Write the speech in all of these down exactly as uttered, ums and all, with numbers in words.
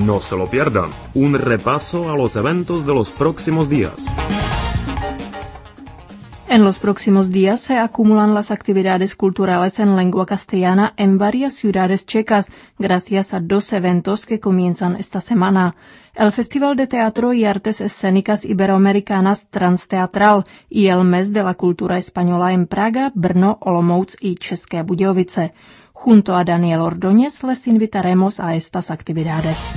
No se lo pierdan, un repaso a los eventos de los próximos días. En los próximos días se acumulan las actividades culturales en lengua castellana en varias ciudades checas, gracias a dos eventos que comienzan esta semana. El Festival de Teatro y Artes Escénicas Iberoamericanas Transteatral y el Mes de la Cultura Española en Praga, Brno, Olomouc y České Budějovice. Junto a Daniel Ordóñez les invitaremos a estas actividades.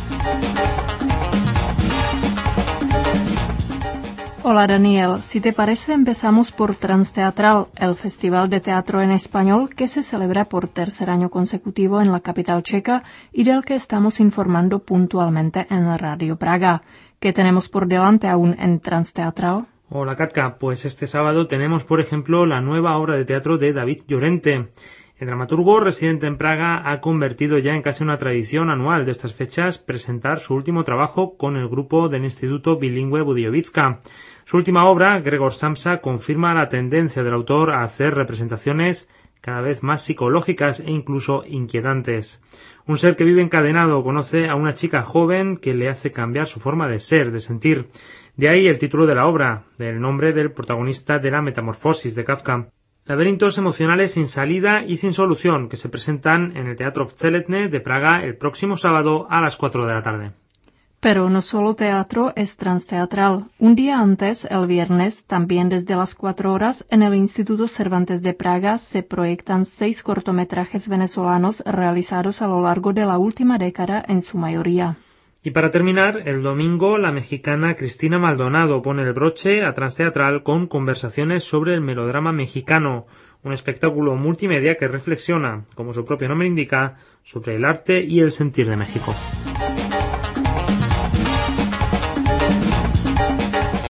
Hola Daniel, si te parece empezamos por Transteatral, el Festival de Teatro en Español que se celebra por tercer año consecutivo en la capital checa y del que estamos informando puntualmente en Radio Praga. ¿Qué tenemos por delante aún en Transteatral? Hola Katka, pues este sábado tenemos por ejemplo la nueva obra de teatro de David Llorente. El dramaturgo residente en Praga ha convertido ya en casi una tradición anual de estas fechas presentar su último trabajo con el grupo del Instituto Bilingüe Budějovica. Su última obra, Gregor Samsa, confirma la tendencia del autor a hacer representaciones cada vez más psicológicas e incluso inquietantes. Un ser que vive encadenado conoce a una chica joven que le hace cambiar su forma de ser, de sentir. De ahí el título de la obra, del nombre del protagonista de la Metamorfosis de Kafka. Laberintos emocionales sin salida y sin solución que se presentan en el Teatro Vceletne de Praga el próximo sábado a las cuatro de la tarde. Pero no solo teatro es Transteatral. Un día antes, el viernes, también desde las cuatro horas, en el Instituto Cervantes de Praga se proyectan seis cortometrajes venezolanos realizados a lo largo de la última década en su mayoría. Y para terminar, el domingo la mexicana Cristina Maldonado pone el broche a Transteatral con conversaciones sobre el melodrama mexicano, un espectáculo multimedia que reflexiona, como su propio nombre indica, sobre el arte y el sentir de México.